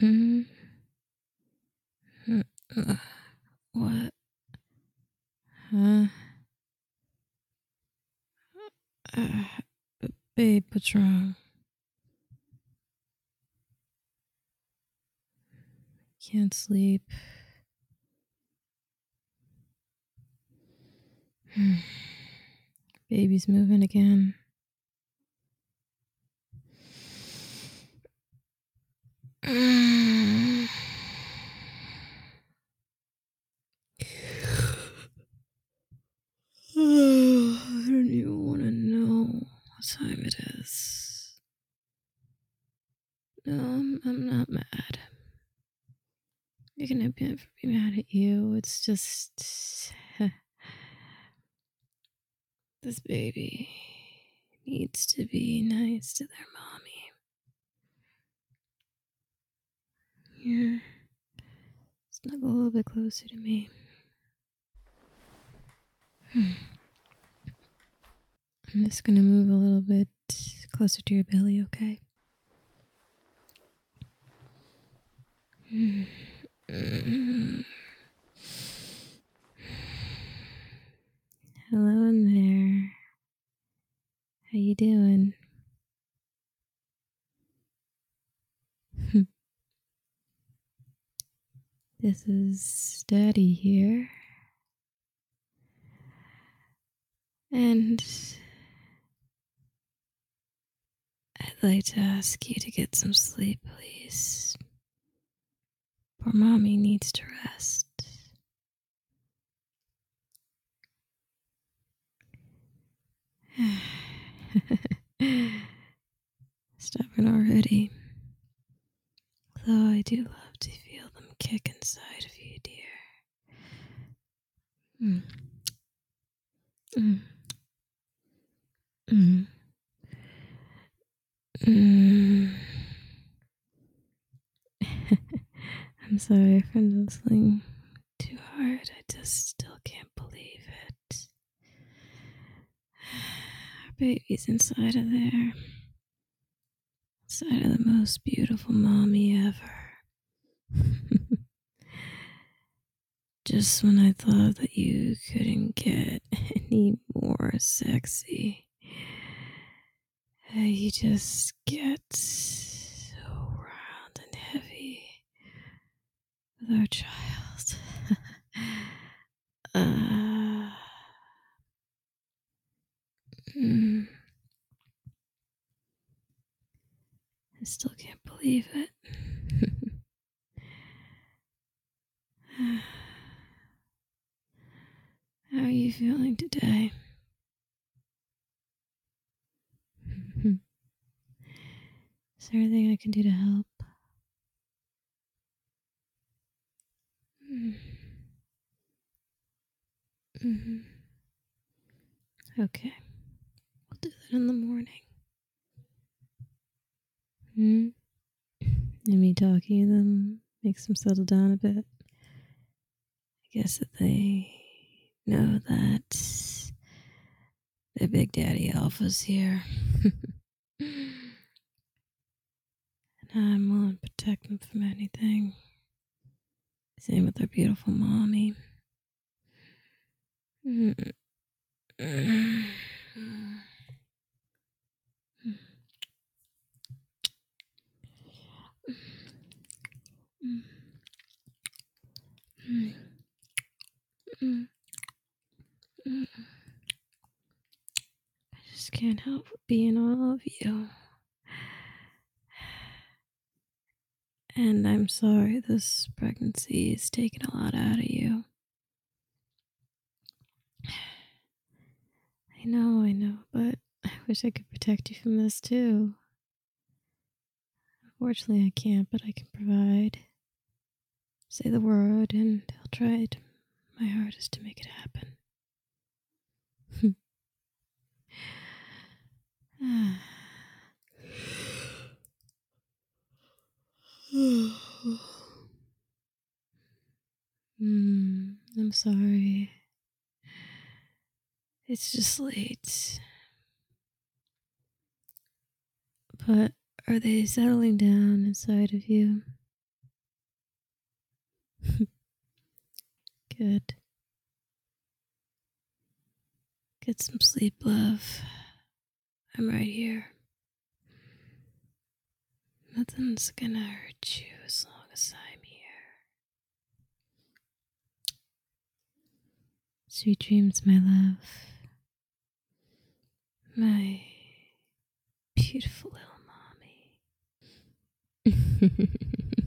Mm, mm, uh, what? Huh? Uh, babe, what's wrong? Can't sleep. Baby's moving again. I don't even want to know what time it is. No, I'm not mad. You're gonna be mad at you. It's just this baby needs to be nice to their mommy. Yeah, snuggle a little bit closer to me. I'm just gonna move a little bit closer to your belly, okay? Hello in there. How you doing? This is Daddy here. And I'd like to ask you to get some sleep, please. Poor mommy needs to rest. Stubborn already. Though I do love to feel them kick inside of you, dear. Mm. Mm. Mm. Mm. I'm sorry for nuzzling too hard. I just still can't believe it. Our baby's inside of there. Inside of the most beautiful mommy ever. Just when I thought that you couldn't get any more sexy, you just get so round and heavy with our child. uh, mm, I still can't believe it. How are you feeling today? Is there anything I can do to help? Mm-hmm. Okay, we'll do that in the morning. Hmm? And me talking to them makes them settle down a bit. I guess that they know that their big daddy Alpha's here. And I'm willing to protect them from anything. Same with their beautiful mommy. I just can't help but being all of you. And I'm sorry this pregnancy is taking a lot out of you. I know, but I wish I could protect you from this too. Unfortunately, I can't, but I can provide. Say the word, and I'll try my hardest to make it happen. I'm sorry. It's just late. But are they settling down inside of you? Good. Get some sleep, love. I'm right here. Nothing's gonna hurt you as long as I'm here. Sweet dreams, my love. My beautiful little mommy.